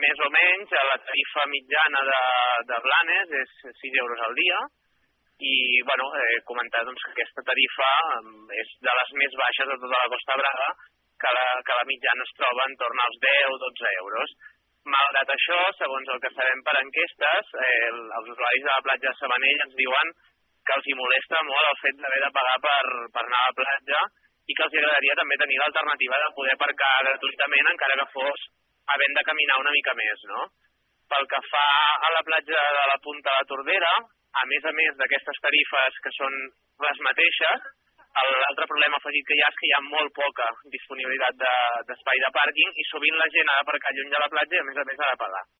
més o menys, la tarifa mitjana de Blanes és 6 euros al dia i, bueno, comentar doncs, que aquesta tarifa és de les més baixes de tota la Costa Brava, que la mitjana es troba entorn als 10-12 euros. Malgrat això, segons el que sabem per enquestes, els usuaris de la platja de Sabanell ens diuen que els hi molesta molt el fet d'haver de pagar per anar a la platja i que els agradaria també tenir l'alternativa de poder aparcar gratuïtament encara que fos havent de caminar una mica més, no? Pel que fa a la platja de la Punta de la Tordera, a més d'aquestes tarifes que són les mateixes, l'altre problema afegit que hi ha és que hi ha molt poca disponibilitat d'espai de pàrquing i sovint la gent ha d'aparcar lluny de la platja i a més ha de pagar.